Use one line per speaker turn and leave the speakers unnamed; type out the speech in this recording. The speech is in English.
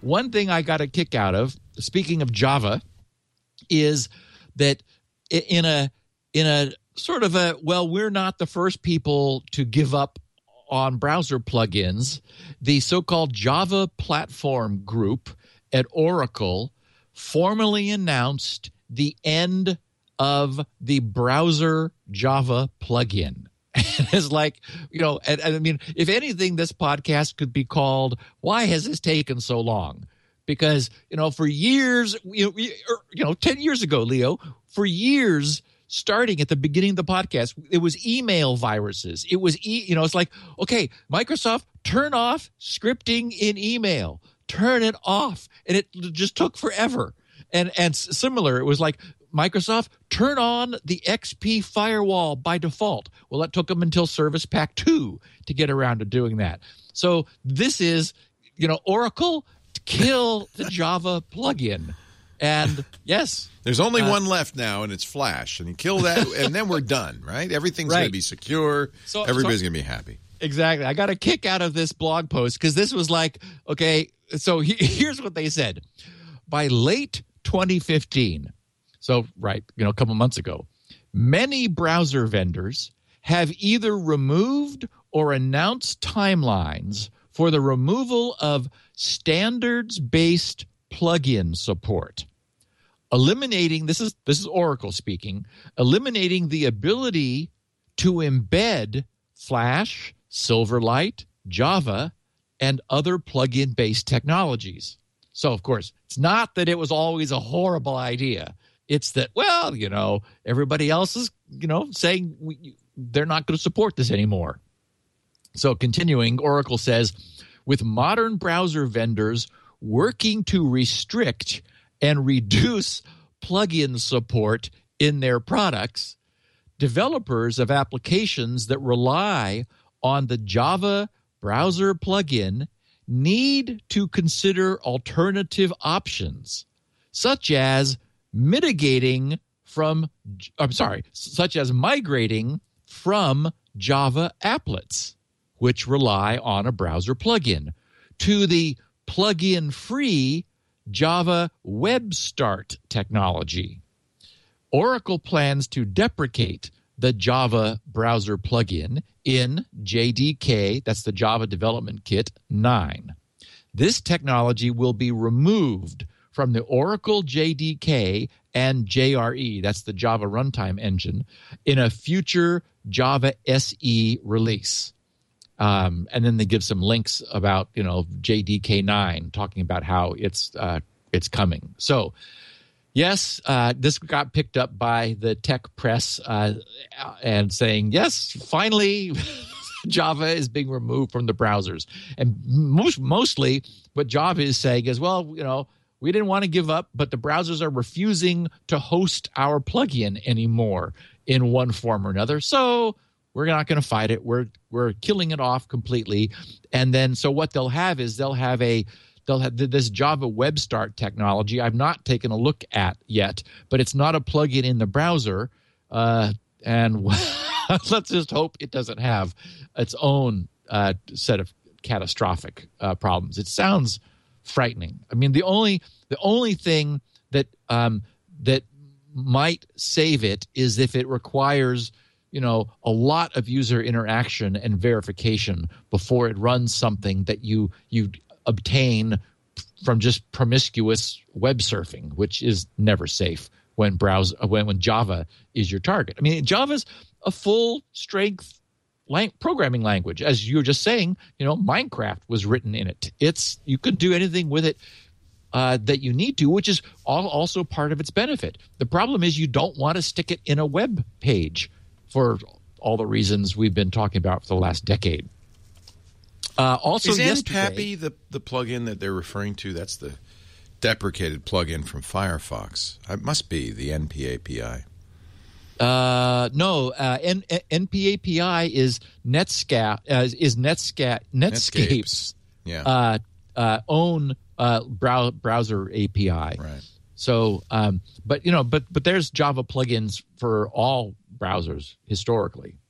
one thing I got a kick out of, speaking of Java, is that in a sort of we're not the first people to give up on browser plugins. The so-called Java Platform Group at Oracle formally announced the end of the browser Java plugin. It's like, and I mean, if anything, this podcast could be called, "Why Has This Taken So Long?" Because, for years, 10 years ago, Leo, for years, starting at the beginning of the podcast, it was email viruses. It was, it's like, okay, Microsoft, turn off scripting in email. Turn it off. And it just took forever. And similar, it was like, Microsoft, turn on the XP firewall by default. Well, that took them until Service Pack 2 to get around to doing that. So this is, Oracle, kill the Java plugin. And yes.
There's only one left now, and it's Flash. And you kill that, and then we're done, right? Everything's going to be secure. Everybody's going to be happy.
Exactly. I got a kick out of this blog post because this was like, okay, so here's what they said. By late 2015, so, right, a couple months ago, many browser vendors have either removed or announced timelines for the removal of standards-based plugin support, eliminating, this is Oracle speaking, eliminating the ability to embed Flash, Silverlight, Java, and other plugin-based technologies. So, of course, it's not that it was always a horrible idea. It's that, everybody else is, saying they're not going to support this anymore. So continuing, Oracle says, with modern browser vendors working to restrict and reduce plugin support in their products, developers of applications that rely on the Java browser plugin need to consider alternative options, such as migrating from Java applets, which rely on a browser plugin, to the plugin-free Java WebStart technology. Oracle plans to deprecate the Java browser plugin in JDK, that's the Java Development Kit 9. This technology will be removed from the Oracle JDK and JRE, that's the Java Runtime Engine, in a future Java SE release. And then they give some links about, JDK 9, talking about how it's coming. So, yes, this got picked up by the tech press and saying, yes, finally, Java is being removed from the browsers. And mostly what Java is saying is, well, we didn't want to give up, but the browsers are refusing to host our plugin anymore in one form or another. So we're not going to fight it. We're killing it off completely. And then so what they'll have is they'll have this Java WebStart technology I've not taken a look at yet, but it's not a plugin in the browser. And let's just hope it doesn't have its own set of catastrophic problems. It sounds frightening. I mean, the only thing that that might save it is if it requires a lot of user interaction and verification before it runs something that you obtain from just promiscuous web surfing, which is never safe when Java is your target. I mean, Java's a full strength programming language. As you were just saying, Minecraft was written in it. You could do anything with it that you need to, which is also part of its benefit. The problem is you don't want to stick it in a web page for all the reasons we've been talking about for the last decade. Also,
is
yesterday,
NPAPI the plugin that they're referring to? That's the deprecated plugin from Firefox. It must be the NPAPI.
No, NPAPI is Netscape's own browser API.
Right.
So, but there's Java plugins for all browsers historically.